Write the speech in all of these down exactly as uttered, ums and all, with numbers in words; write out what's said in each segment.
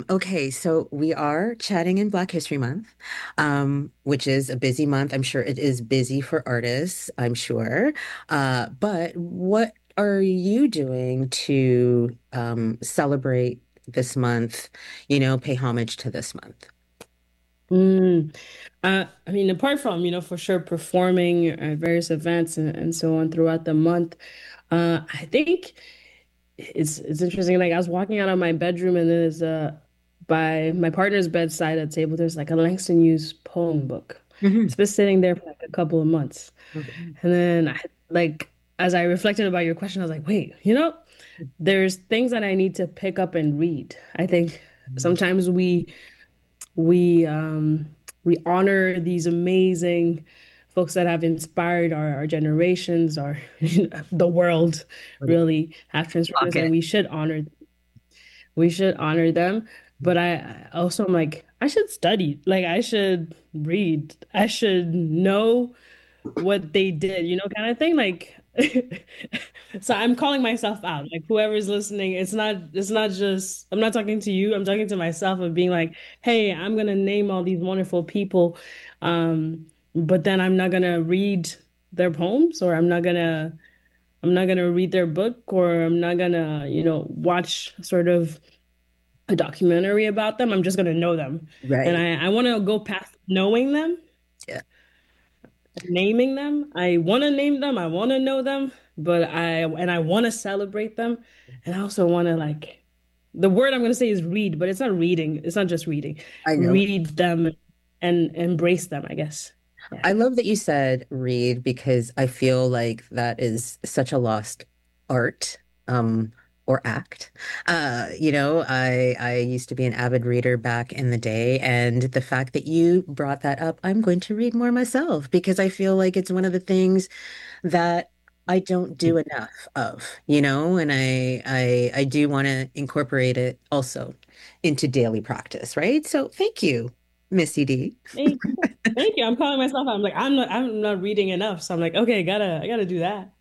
Okay, so we are chatting in Black History Month, um, which is a busy month. I'm sure it is busy for artists, I'm sure. Uh, but what are you doing to um, celebrate this month, you know, pay homage to this month? Mm. Uh, I mean, apart from, you know, for sure performing at various events and, and so on throughout the month, uh, I think it's it's interesting. Like I was walking out of my bedroom and there's uh by my partner's bedside at table, there's like a Langston Hughes poem book. It's Mhm. been sitting there for like a couple of months. And then I like as I reflected about your question, I was like, wait, you know, there's things that I need to pick up and read. I think sometimes we we um, we honor these amazing folks that have inspired our, our generations, our the world really have transformed us, and Pocket. we should honor we should honor them. But I I also am like I should study, like I should read, I should know what they did, you know, kind of thing. Like, so I'm calling myself out. Like, whoever's listening, it's not, it's not just, I'm not talking to you. I'm talking to myself of being like, hey, I'm gonna name all these wonderful people, um, but then I'm not gonna read their poems, or I'm not gonna, I'm not gonna read their book, or I'm not gonna, you know, watch sort of a documentary about them. I'm just gonna know them, and Right. I, I want to go past knowing them, Yeah. naming them. I want to name them. I want to know them, but I and I want to celebrate them, and I also want to like the word I'm going to say is read, but it's not reading. It's not just reading. I know. Read them and embrace them, I guess. Yeah. I love that you said read because I feel like that is such a lost art, um, or act. Uh, you know, I I used to be an avid reader back in the day, and the fact that you brought that up, I'm going to read more myself because I feel like it's one of the things that I don't do enough of, you know, and I I I do want to incorporate it also into daily practice, right? So thank you, Missy D. Thank, thank you. I'm calling myself out. I'm like, I'm not I'm not reading enough. So I'm like, okay, gotta I gotta do that.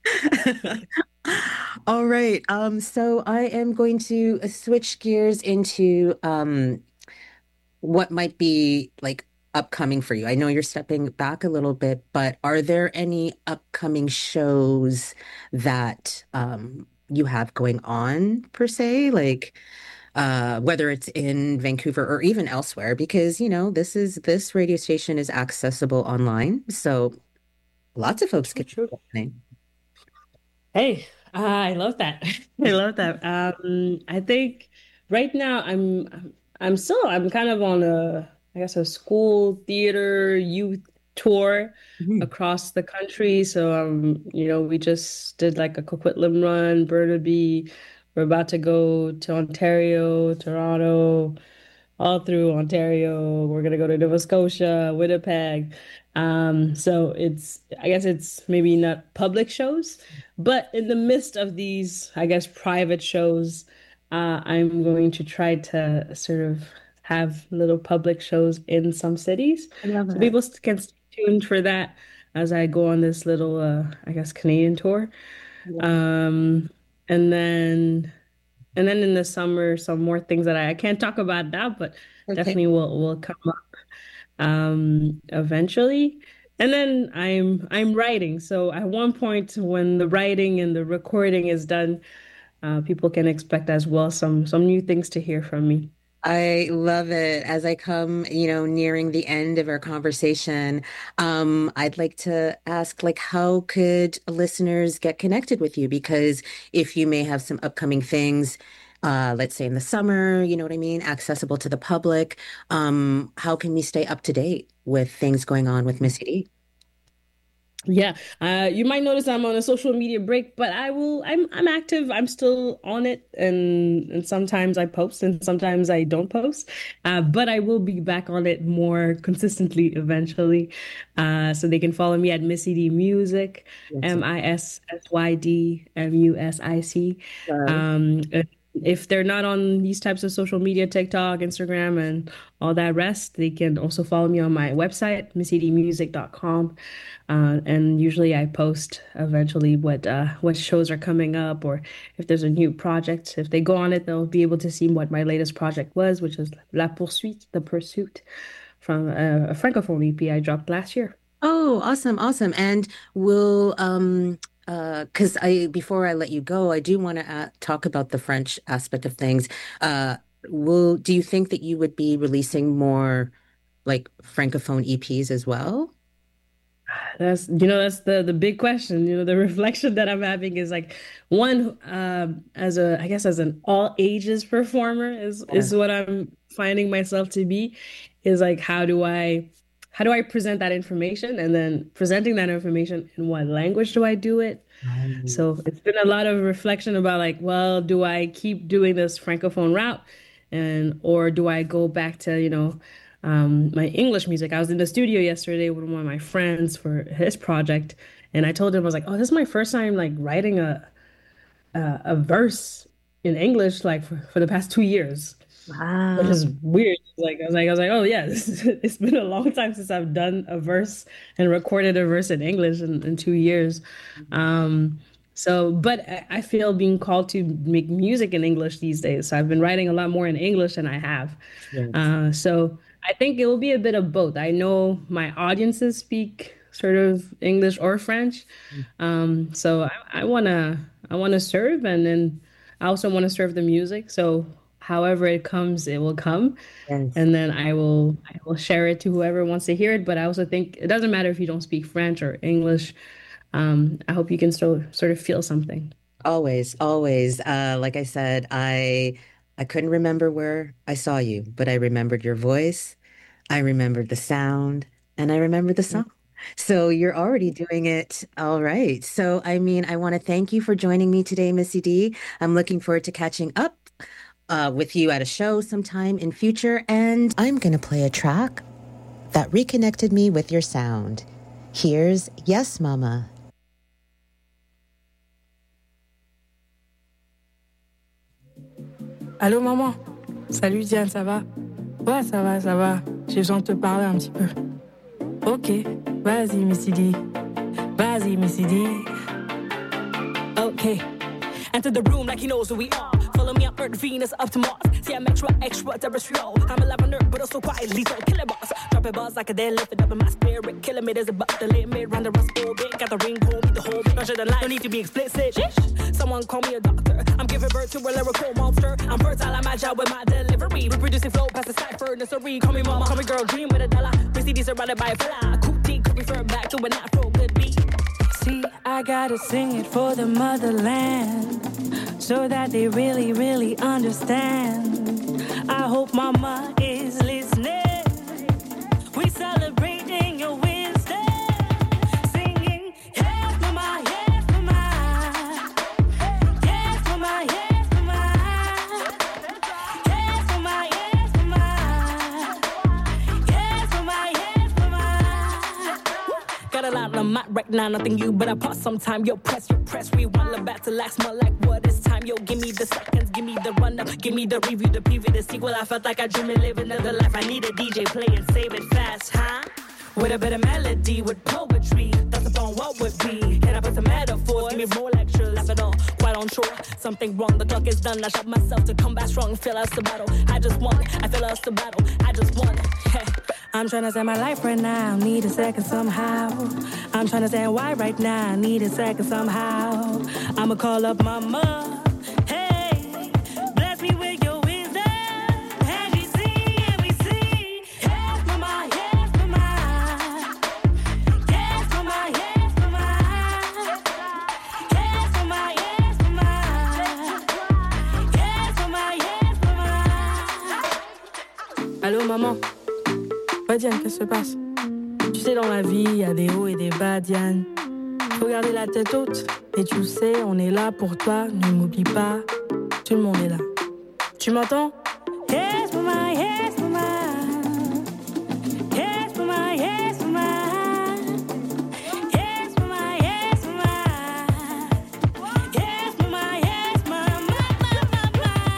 All right. Um, so I am going to uh, switch gears into um what might be like upcoming for you. I know you're stepping back a little bit, but are there any upcoming shows that um you have going on per se? Like uh whether it's in Vancouver or even elsewhere, because you know, this is this radio station is accessible online. So lots of folks True, can true. be Hey, I love that. I love that. Um, I think right now I'm I'm I'm still I'm kind of on a I guess a school theater youth tour listening. across the country. So um, you know, we just did like a Coquitlam run, Burnaby. We're about to go to Ontario, Toronto, all through Ontario. We're gonna go to Nova Scotia, Winnipeg. Um, so it's, I guess it's maybe not public shows, but in the midst of these, I guess, private shows, uh, I'm going to try to sort of have little public shows in some cities. I love So it. people can stay tuned for that as I go on this little, uh, I guess, Canadian tour. I love it. Um, and then and then in the summer, some more things that I, I can't talk about now, but Okay. definitely will will come up um eventually. And then I'm I'm writing. So at one point when the writing and the recording is done, uh, people can expect as well some some new things to hear from me. I love it. As I come, you know, nearing the end of our conversation, um, I'd like to ask, like, how could listeners get connected with you? Because if you may have some upcoming things, uh, let's say in the summer, you know what I mean, accessible to the public, um, how can we stay up to date with things going on with Missy D? Yeah, uh, you might notice I'm on a social media break, but I will. I'm I'm active. I'm still on it, and and sometimes I post, and sometimes I don't post. Uh, but I will be back on it more consistently eventually. Uh, so they can follow me at Missy D Music, Yes. M I S S Y D M U S I C. Love. Um, if they're not on these types of social media, TikTok, Instagram, and all that rest, they can also follow me on my website, missy d music dot com. Uh, and usually I post eventually what uh, what shows are coming up, or if there's a new project. If they go on it, they'll be able to see what my latest project was, which is La Poursuite, The Pursuit, from a, a Francophone E P I dropped last year. Oh, awesome, awesome. And will um uh because I before I let you go, I do want to uh, talk about the French aspect of things. Uh will do you think that you would be releasing more like Francophone E Ps as well? That's, you know, that's the the big question. You know, the reflection that I'm having is like one, um, as a, I guess as an all ages performer is Yeah. is what I'm finding myself to be, is like how do I how do I present that information, and then presenting that information in what language do I do it? Um, So it's been a lot of reflection about like, well, do I keep doing this Francophone route, and or do I go back to, you know, um, my English music? I was in the studio yesterday with one of my friends for his project, and I told him, I was like, oh, this is my first time like writing a a, a verse in English like for, for the past two years, which wow. is weird. Like I was like I was like, oh yeah, this is, it's been a long time since I've done a verse and recorded a verse in English in, in two years. Um, so, but I, I feel being called to make music in English these days. So I've been writing a lot more in English than I have. Yes. Uh, so I think it will be a bit of both. I know my audiences speak sort of English or French. Um, so I, I wanna I wanna serve, and then I also want to serve the music. So however it comes, it will come, Yes. and then I will I will share it to whoever wants to hear it. But I also think it doesn't matter if you don't speak French or English. Um, I hope you can still sort of feel something. Always, always. Uh, like I said, I I couldn't remember where I saw you, but I remembered your voice, I remembered the sound, and I remembered the song. So you're already doing it all right. So I mean, I want to thank you for joining me today, Missy D. I'm looking forward to catching up uh, with you at a show sometime in future, and I'm gonna play a track that reconnected me with your sound. Here's Yes, Mama. Allô maman? Salut Diane, ça va? Ouais, ça va, ça va. J'ai besoin de te parler un petit peu. Ok, vas-y Missy D. Vas-y Missy D. Okay. Enter the room like he knows who we are. Follow me up Earth, Venus, up to Mars. See, I'm extra, extra terrestrial. I'm a lavender, but also quietly so killer boss. Dropping bars like a dead lift it up in my spirit. Kilometers above the limit, round the rust orbit. Got the ring, pull me the whole bit. Larger than life, don't need to be explicit. Sheesh. Someone call me a doctor. I'm giving birth to a lyrical monster. I'm fertile, I'm agile with my delivery. Reproducing flow past the cipher nursery. Call me mama, call me girl, dream with a dollar. Missy D surrounded by a fella. Cool T could refer back to an afro good beat. See, I gotta sing it for the motherland, so that they really, really understand. I hope mama is listening. We celebrating your wisdom. Singing, yes, mama, yes, mama. Yes, mama, yes, mama. Yes, mama, yes, mama. Yes, mama, yes, mama. Got a lot on my right now, nothing you, but I pause sometime. Yo, press, yo, press, rewind, the battle last month like what is time? Yo, give me the seconds, give me the run up, give me the review, the preview, the sequel. I felt like I dream and live another life. I need a D J play and save it fast, huh? With a bit of melody, with poetry, thoughts upon what would be. Can I put some metaphors? Give me more lectures, laugh it all, quite on shore. Something wrong, the clock is done. I shot myself to come back strong, feel us to battle. I just want, I feel us to battle. I just want, yeah. I'm trying to save my life right now, need a second somehow. I'm trying to say why right now, need a second somehow. I'ma call up mama. Hey, bless me with your wisdom. As you see and we see. Yes, mama, yes, mama. Yes, mama, yes, mama. Yes, mama, yes, mama. Yes, mama, yes, mama. Allô, maman? Ouais, Diane, qu'est-ce qui se passe? Tu sais, dans la vie, il y a des hauts et des bas, Diane. Faut garder la tête haute. Et tu sais, on est là pour toi, ne m'oublie pas. Tout le monde est là. Tu m'entends? Yes, mama, yes, mama. Yes, mama, yes, mama. Yes, mama, yes, mama. Yes, mama, yes, mama, mama, mama.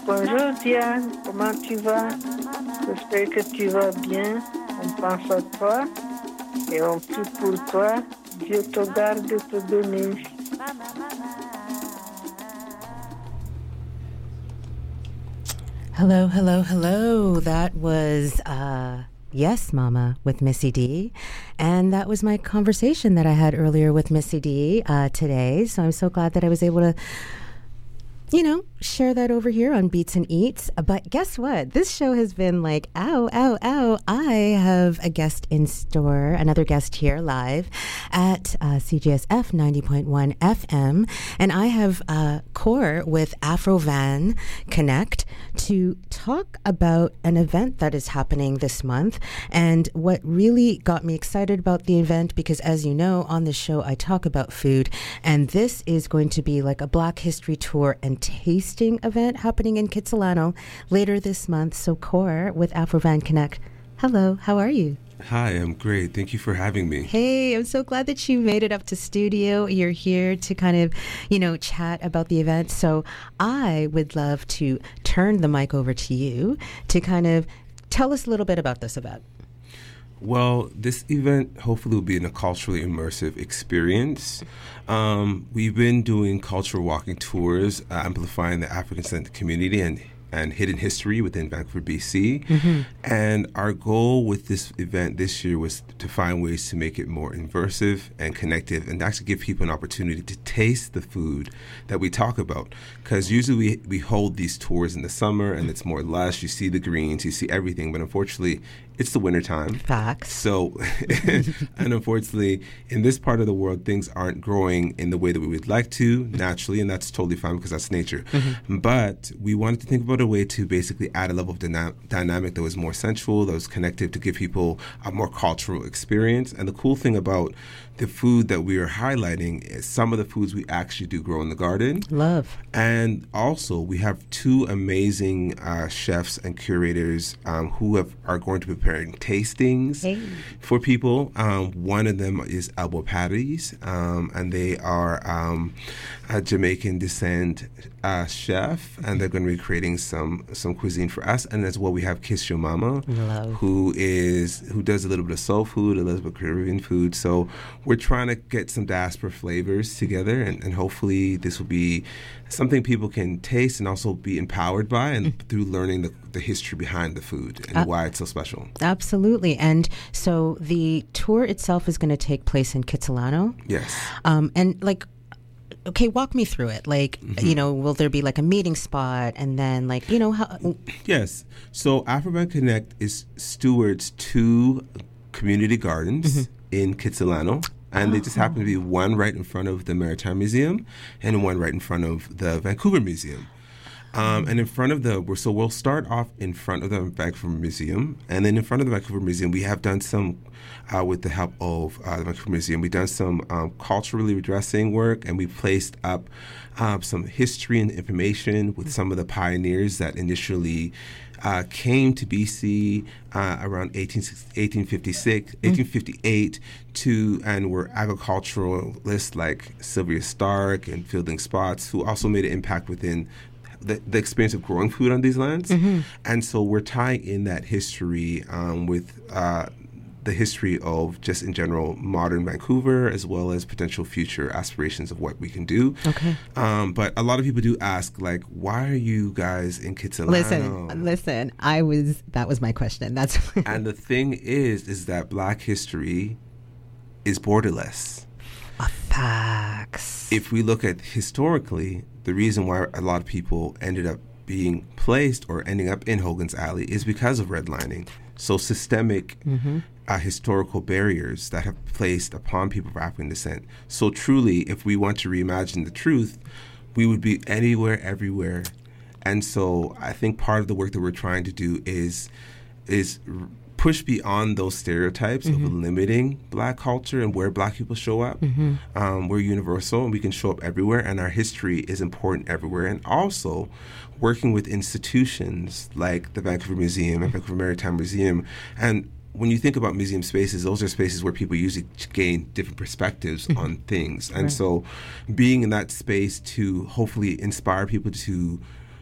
Bonjour Diane, comment tu vas? J'espère que tu vas bien. On pense à toi et on prie pour toi. Dieu te garde et te bénisse. Hello, hello, hello. That was uh, Yes, Mama with Missy D. And that was my conversation that I had earlier with Missy D uh, today. So I'm so glad that I was able to, you know, share that over here on Beats and Eats. But guess what? This show has been like, ow, ow, ow. I have a guest in store, another guest here live at uh, C J S F ninety point one F M. And I have uh, Core with Afrovan Connect to talk about an event that is happening this month. And what really got me excited about the event, because as you know, on this show, I talk about food. And this is going to be like a Black History Tour and tasting event happening in Kitsilano later this month. So Core with Afrovan Connect. Hello, how are you? Hi, I'm great. Thank you for having me. Hey, I'm so glad that you made it up to studio. You're here to kind of, you know, chat about the event. So I would love to turn the mic over to you to kind of tell us a little bit about this event. Well, this event hopefully will be in a culturally immersive experience. Um, we've been doing cultural walking tours, uh, amplifying the African descent community and and hidden history within Vancouver, B C. Mm-hmm. And our goal with this event this year was to find ways to make it more immersive and connective and actually give people an opportunity to taste the food that we talk about. Because usually we, we hold these tours in the summer and it's more lush. You see the greens, you see everything. But unfortunately, it's the wintertime. Facts. So, and unfortunately, in this part of the world, things aren't growing in the way that we would like to naturally, and that's totally fine because that's nature. Mm-hmm. But we wanted to think about a way to basically add a level of dyna- dynamic that was more sensual, that was connective, to give people a more cultural experience. And the cool thing about the food that we are highlighting is some of the foods we actually do grow in the garden. Love. And also, we have two amazing uh, chefs and curators um, who have, are going to be preparing tastings hey. for people. Um, one of them is Elbow Patties, um, and they are um, a Jamaican descent uh, chef, and they're going to be creating some some cuisine for us. And as well, we have Kiss Your Mama, Love. who is who does a little bit of soul food, a little bit of Caribbean food. So we're trying to get some diaspora flavors together, and, and hopefully this will be something people can taste and also be empowered by, and mm. through learning the, the history behind the food and uh, why it's so special. Absolutely. And so the tour itself is going to take place in Kitsilano. Yes. Um, and like, okay, walk me through it. Like, mm-hmm. you know, will there be like a meeting spot, and then like, you know, how? Yes. So Afrovan Connect is stewards two community gardens mm-hmm. in Kitsilano. And they just happen to be one right in front of the Maritime Museum and one right in front of the Vancouver Museum. Um, and in front of the, so we'll start off in front of the Vancouver Museum. And then in front of the Vancouver Museum, we have done some, uh, with the help of uh, the Vancouver Museum, we've done some um, culturally redressing work, and we placed up uh, some history and information with some of the pioneers that initially Uh, came to B C uh, around eighteen fifty-six, eighteen fifty-eight to, and were agriculturalists like Sylvia Stark and Fielding Spots, who also made an impact within the, the experience of growing food on these lands. Mm-hmm. And so we're tying in that history um, with uh, the history of just in general modern Vancouver, as well as potential future aspirations of what we can do. Okay. Um, but a lot of people do ask, like, why are you guys in Kitsilano? Listen, listen, I was, that was my question. That's And the thing is, is that Black history is borderless. Uh, facts. If we look at historically, the reason why a lot of people ended up being placed or ending up in Hogan's Alley is because of redlining. So systemic mm-hmm. uh, historical barriers that have placed upon people of African descent. So truly, if we want to reimagine the truth, we would be anywhere, everywhere. And so I think part of the work that we're trying to do is is push beyond those stereotypes mm-hmm. of limiting Black culture and where Black people show up. Mm-hmm. Um, we're universal, and we can show up everywhere, and our history is important everywhere. And also working with institutions like the Vancouver Museum and Vancouver Maritime Museum. And when you think about museum spaces, those are spaces where people usually gain different perspectives mm-hmm. on things. And right. so being in that space to hopefully inspire people to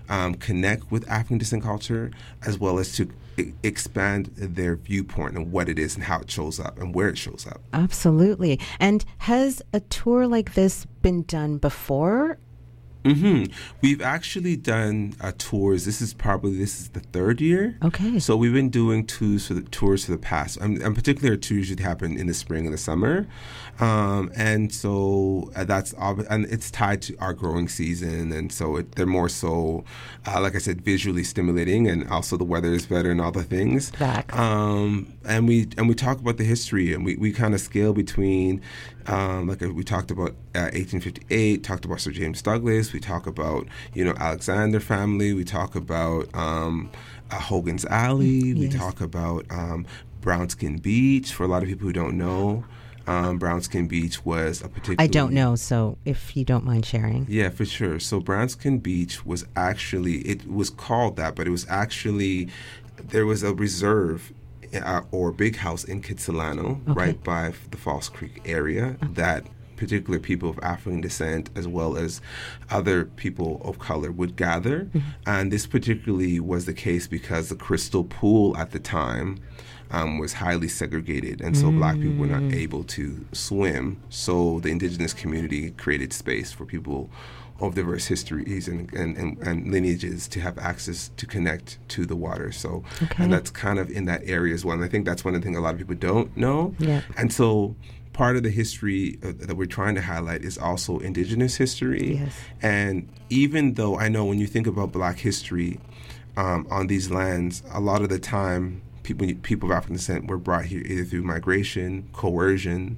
um, connect with African descent culture, as well as to e- expand their viewpoint and what it is and how it shows up and where it shows up. Absolutely. And has a tour like this been done before? Mm-hmm. We've actually done uh, tours. This is probably this is the third year. Okay. So we've been doing tours for the tours for the past. Um, and particularly our tours usually happen in the spring and the summer, um, and so uh, that's ob- and it's tied to our growing season, and so it, they're more so, uh, like I said, visually stimulating, and also the weather is better and all the things. Exactly. Um, and we and we talk about the history, and we, we kind of scale between. Um, like we talked about uh, eighteen fifty-eight, talked about Sir James Douglas. We talk about, you know, Alexander family. We talk about um, uh, Hogan's Alley. We Yes. talk about um, Brownskin Beach. For a lot of people who don't know, um, Brownskin Beach was a particular. I don't know, so if you don't mind sharing. Yeah, for sure. So Brownskin Beach was actually, it was called that, but it was actually, there was a reserve uh, or big house in Kitsilano, Okay. right by the Falls Creek area, that particular people of African descent as well as other people of color would gather. Mm-hmm. And this particularly was the case because the Crystal Pool at the time um, was highly segregated, and so black people were not able to swim. So the indigenous community created space for people of diverse histories and, and, and, and lineages to have access to connect to the water. So, Okay. and that's kind of in that area as well. And I think that's one of the things a lot of people don't know. Yeah. And so part of the history uh, that we're trying to highlight is also indigenous history. Yes. And even though I know when you think about black history um, on these lands, a lot of the time people people of African descent were brought here either through migration, coercion,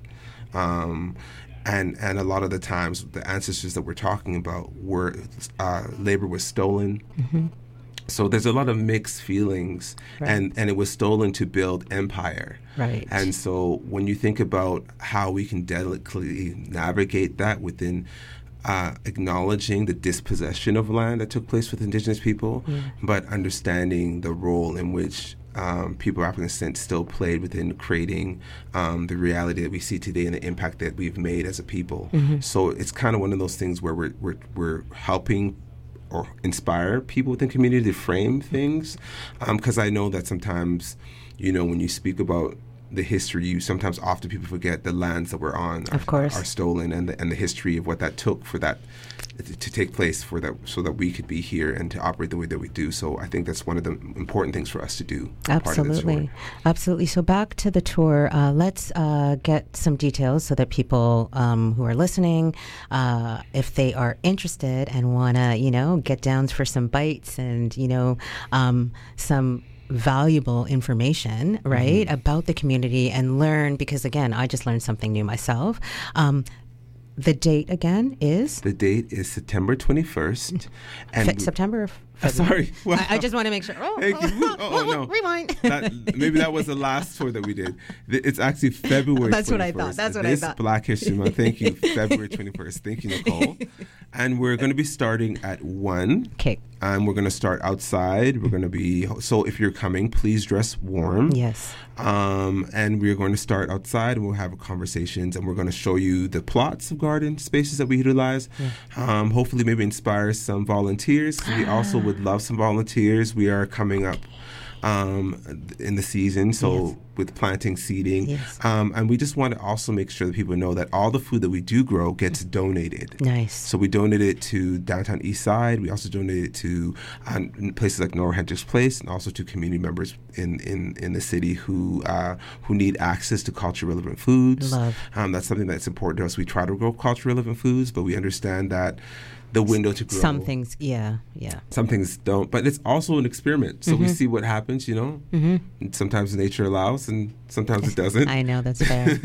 um, and and a lot of the times the ancestors that we're talking about were uh, labor was stolen. Mm-hmm. So there's a lot of mixed feelings, Right. and, and it was stolen to build empire. Right. And so when you think about how we can delicately navigate that within uh, acknowledging the dispossession of land that took place with indigenous people, Yeah. but understanding the role in which um, people of African descent still played within creating um, the reality that we see today and the impact that we've made as a people. Mm-hmm. So it's kind of one of those things where we're, we're, we're helping or inspire people within the community to frame things, because um, I know that sometimes, you know, when you speak about the history, you sometimes often people forget the lands that we're on are, Of course. are stolen, and the, and the history of what that took for that to take place for that, so that we could be here and to operate the way that we do. So I think that's one of the important things for us to do. as part of this tour. Absolutely. Absolutely. So back to the tour, uh, let's uh, get some details so that people um, who are listening, uh, if they are interested and want to, you know, get down for some bites and, you know, um, some valuable information, right, mm-hmm. about the community and learn, because again, I just learned something new myself. Um, The date again is? The date is September twenty-first. And Fe- September or uh, sorry. Well, I, I just want to make sure. Oh, Hey, oh, oh, no. Rewind. That, maybe that was the last tour that we did. It's actually February That's what I twenty-first. thought. That's what this I thought. Black History Month. Thank you. February twenty-first. Thank you, Nicole. And we're going to be starting at one. Okay. And we're going to start outside. We're going to be, so if you're coming, please dress warm. Yes. Um, and we're going to start outside, and we'll have conversations, and we're going to show you the plots of garden spaces that we utilize. Yeah. Um, hopefully maybe inspire some volunteers. We also would love some volunteers. We are coming up um, in the season, so Yes. with planting, seeding. Yes. Um, and we just want to also make sure that people know that all the food that we do grow gets donated. Nice. So we donate it to Downtown East Side. We also donate it to um, places like Nora Hunter's Place, and also to community members in, in, in the city who uh, who need access to culture relevant foods. Love. Um, that's something that's important to us. We try to grow culture relevant foods, but we understand that the window to grow. Some things, yeah, yeah. Some things don't, but it's also an experiment. So Mm-hmm. we see what happens, you know. Mm-hmm. And sometimes nature allows, and sometimes it doesn't. I know, that's fair.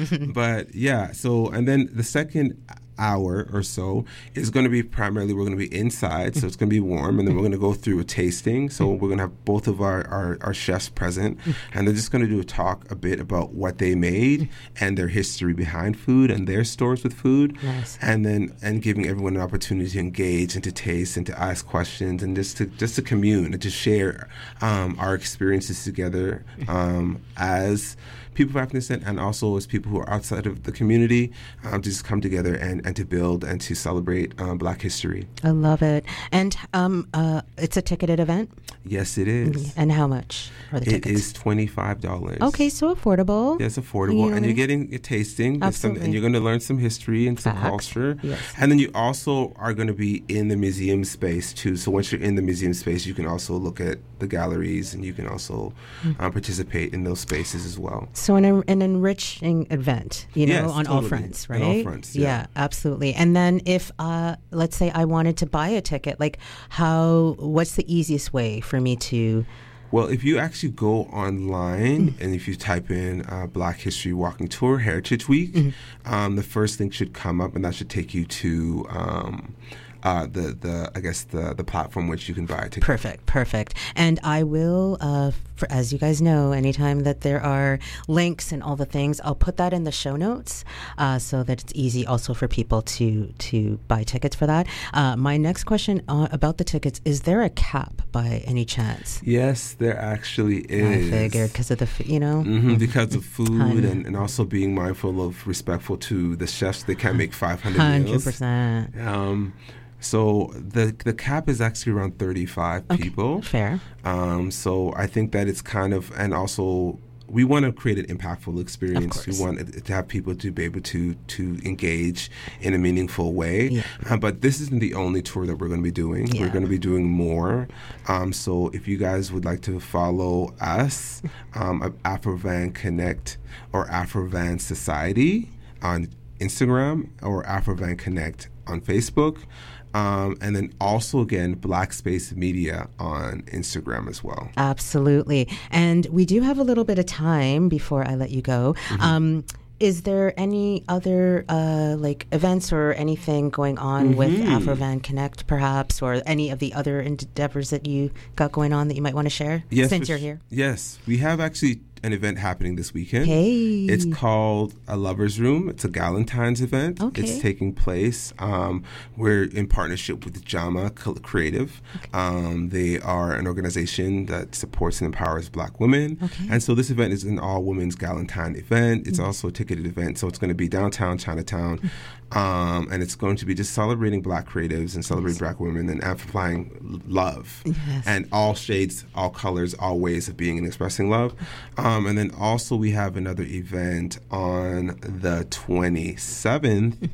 But yeah, so and then the second hour or so is going to be primarily we're going to be inside, so it's going to be warm, and then we're going to go through a tasting. So we're going to have both of our, our, our chefs present, and they're just going to do a talk a bit about what they made and their history behind food and their stories with food. Nice. And then and giving everyone an opportunity to engage and to taste and to ask questions and just to just to commune and to share um, our experiences together um, as people of African descent and also as people who are outside of the community um, to just come together and, and to build and to celebrate um, Black history. I love it. And um, uh, it's a ticketed event? Yes, it is. And how much are the It tickets? is twenty-five dollars. Okay, so affordable. Yes, affordable. You And know? you're getting a tasting. There's some, Absolutely. and you're going to learn some history and some Fact. culture. Yes. And then you also are going to be in the museum space, too. So once you're in the museum space, you can also look at the galleries and you can also Mm. uh, participate in those spaces as well. So an, an enriching event, you know, Yes, on all totally. fronts, On right? all fronts, yeah. absolutely. And then if, uh, let's say I wanted to buy a ticket, like how, what's the easiest way for me to... Well, if you actually go online and if you type in uh, Black History Walking Tour Heritage Week, mm-hmm. um, the first link should come up and that should take you to... Um, Uh, the the I guess the the platform which you can buy a ticket. Perfect, perfect. And I will, uh, for, as you guys know, anytime that there are links and all the things, I'll put that in the show notes uh, so that it's easy also for people to to buy tickets for that. Uh, my next question uh, about the tickets: is there a cap by any chance? Yes, there actually is. I figured because of the f- you know mm-hmm, because of food and, and also being mindful of respectful to the chefs. They can't make five hundred meals. Hundred percent. Um, So the the cap is actually around thirty-five okay, people. Fair. Um, so I think that it's kind of, and also we want to create an impactful experience. We want it to have people to be able to to engage in a meaningful way. Yeah. Uh, but this isn't the only tour that we're going to be doing. Yeah. We're going to be doing more. Um, so if you guys would like to follow us, um, Afrovan Connect or Afrovan Society on Instagram or Afrovan Connect on Facebook. Um, and then also, again, Black Space Media on Instagram as well. Absolutely. And we do have a little bit of time before I let you go. Mm-hmm. Um, is there any other uh, like events or anything going on mm-hmm. with Afrovan Connect, perhaps, or any of the other endeavors that you got going on that you might want to share yes, since you're here? Yes, we have actually an event happening this weekend. Hey. It's called A Lover's Room. It's a Galentine's event. Okay. It's taking place. Um, we're in partnership with JAMA Creative. Okay. Um, they are an organization that supports and empowers Black women. Okay. And so this event is an all-women's Galentine event. It's mm-hmm. also a ticketed event. So it's going to be downtown Chinatown. Mm-hmm. Um, and it's going to be just celebrating Black creatives and celebrating yes. Black women and amplifying love. Yes. And all shades, all colors, all ways of being and expressing love. Um, and then also we have another event on the twenty-seventh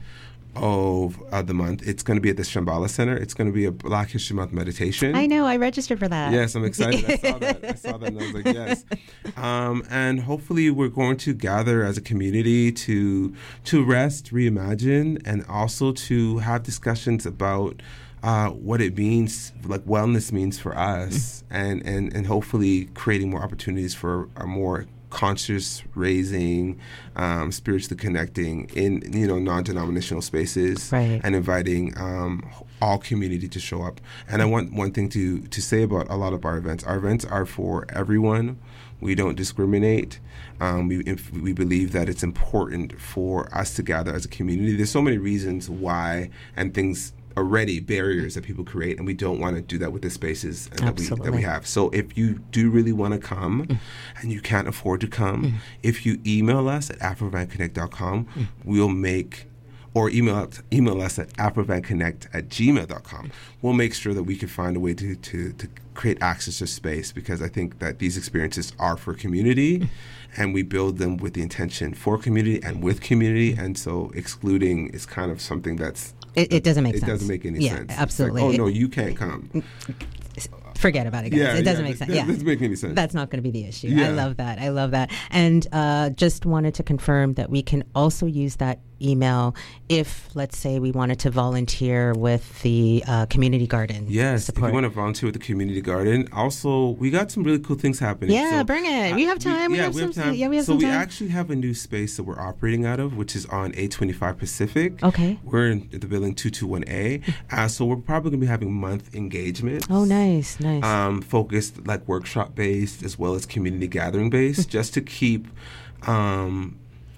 of uh, the month. It's going to be at the Shambhala Center. It's going to be a Black History Month meditation. I know. I registered for that. Yes, I'm excited. I saw that. I saw that and I was like, yes. Um, and hopefully we're going to gather as a community to to rest, reimagine, and also to have discussions about Uh, what it means, like wellness means for us, and, and, and hopefully creating more opportunities for a more conscious raising, um, spiritually connecting in, you know, non-denominational spaces, right. and inviting um, all community to show up. And I want one thing to, to say about a lot of our events. Our events are for everyone. We don't discriminate. Um, we if we believe that it's important for us to gather as a community. There's so many reasons why and things already barriers that people create, and we don't want to do that with the spaces that we, that we have. So if you do really want to come mm. and you can't afford to come, mm. if you email us at afrovanconnect dot com, mm. we'll make, or email, email us at afrovanconnect at gmail dot com. We'll make sure that we can find a way to, to, to create access to space, because I think that these experiences are for community mm. and we build them with the intention for community and with community, and so excluding is kind of something that's It, it doesn't make it sense. It doesn't make any yeah, sense. Yeah, absolutely. Like, oh, it, no, you can't come. Forget about it, guys. Yeah, it doesn't yeah, make sense. That, yeah. doesn't make any sense. That's not going to be the issue. Yeah. I love that. I love that. And uh, just wanted to confirm that we can also use that email if, let's say, we wanted to volunteer with the uh, community garden. Yes, support. If you want to volunteer with the community garden. Also, we got some really cool things happening. Yeah, so, bring it. We have time. We, we yeah, have we some have time. Yeah, we have so some we time. actually have a new space that we're operating out of, which is on eight twenty-five Pacific. Okay. We're in the building two twenty-one A. uh, so we're probably going to be having month engagements. Oh, nice, nice. Um, focused like workshop based as well as community gathering based, just to keep um,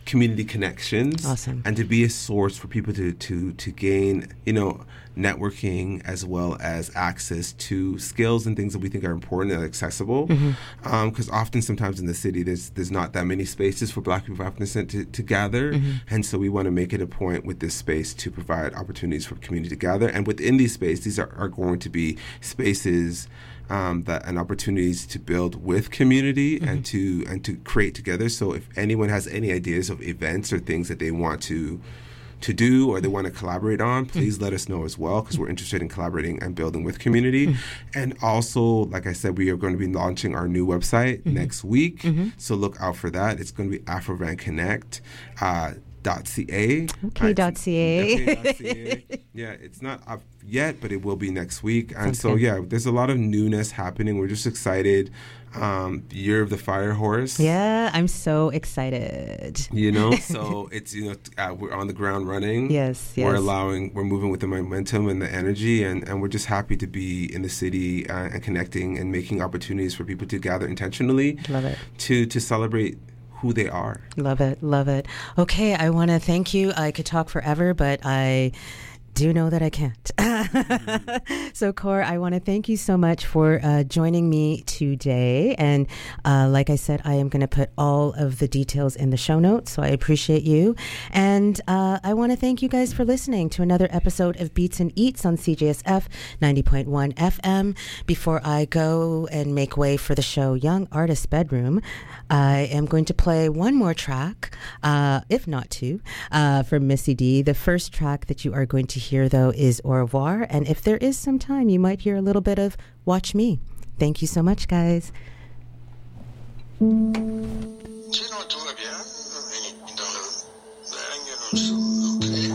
community connections. Awesome. And to be a source for people to, to, to gain, you know, networking as well as access to skills and things that we think are important and accessible. Because Mm-hmm. um, often, sometimes in the city, there's there's not that many spaces for Black people of African descent to, to gather. Mm-hmm. And so we want to make it a point with this space to provide opportunities for community to gather. And within these spaces, these are, are going to be spaces Um, that and opportunities to build with community Mm-hmm. and to and to create together. So if anyone has any ideas of events or things that they want to to do or they want to collaborate on, please let us know as well, because we're interested in collaborating and building with community. Mm-hmm. And also, like I said, we are going to be launching our new website mm-hmm. next week. Mm-hmm. So look out for that. It's going to be Afrovan Connect. Uh, .ca. Okay, dot .ca. .ca. Yeah, it's not up yet, but it will be next week. And Sounds so, good. yeah, there's a lot of newness happening. We're just excited. Um, Year of the Fire Horse. Yeah, I'm so excited. You know, so it's, you know, uh, we're on the ground running. Yes, yes. We're allowing, we're moving with the momentum and the energy, and, and we're just happy to be in the city uh, and connecting and making opportunities for people to gather intentionally. Love it. To, to celebrate who they are. Love it. Love it. Okay, I want to thank you. I could talk forever, but I do know that I can't. So, Core, I want to thank you so much for uh, joining me today. And uh, like I said, I am going to put all of the details in the show notes, so I appreciate you. And uh, I want to thank you guys for listening to another episode of Beats and Eats on C J S F ninety point one F M. Before I go and make way for the show Young Artist Bedroom, I am going to play one more track, uh, if not two, uh, from Missy D. The first track that you are going to hear, though, is Au revoir. And if there is some time, you might hear a little bit of Watch Me. Thank you so much, guys. Sinon, tout va bien dans le règne du sud,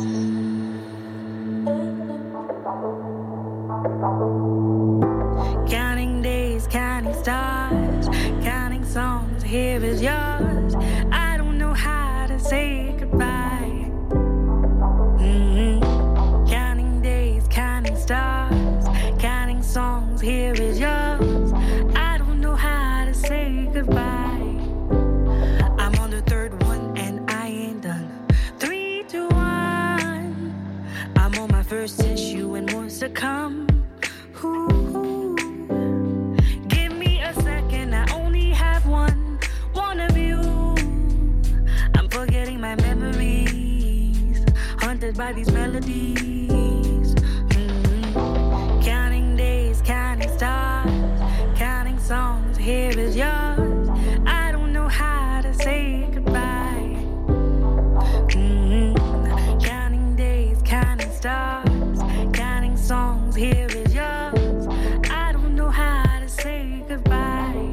Okay. Counting days, counting stars, counting songs, here is yours. I don't know how to say goodbye. Mm-hmm. Counting days, counting stars, counting songs, here is yours. I don't know how to say goodbye. I'm on the third one and I ain't done. Three, two, one. I'm on my first tissue and more to come. Ooh. Give me a second, I only have one. One of you. I'm forgetting my memories, haunted by these melodies. Mm-hmm. Counting days, counting stars, counting songs, here is yours. I don't know how to say goodbye. Mm-hmm. Counting days, counting stars, counting songs, here is yours. I don't know how to say goodbye.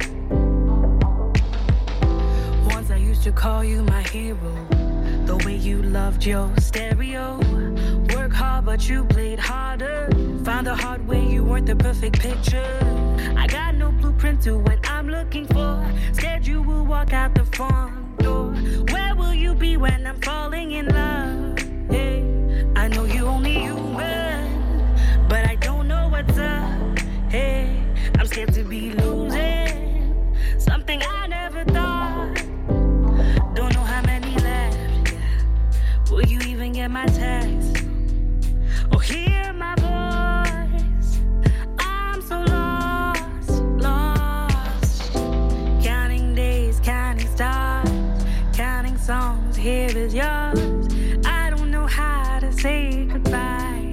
Once I used to call you my hero, the way you loved your stereo. Work hard, but you played harder. Found the hard way, you weren't the perfect picture. I got no blueprint to what I'm looking for. Scared you will walk out the front door. Where will you be when I'm falling in love? Hey, I know you only human, but I don't know what's up. Hey, I'm scared to be losing something I never thought. Don't know how many left. Will you even get my text or hear my voice? I'm so lost, lost. Counting days, counting stars, counting songs, here is yours. I don't know how to say goodbye.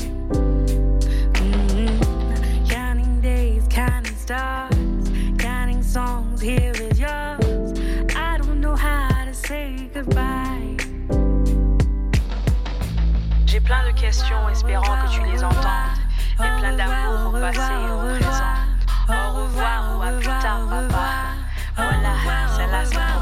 Mm-hmm. Counting days, counting stars, counting songs, here is yours. I don't know how to say goodbye. J'ai plein de questions espérant que tu les entendes. Et plein d'amour au passé et au présent. Au revoir ou à plus tard, papa. Voilà, c'est la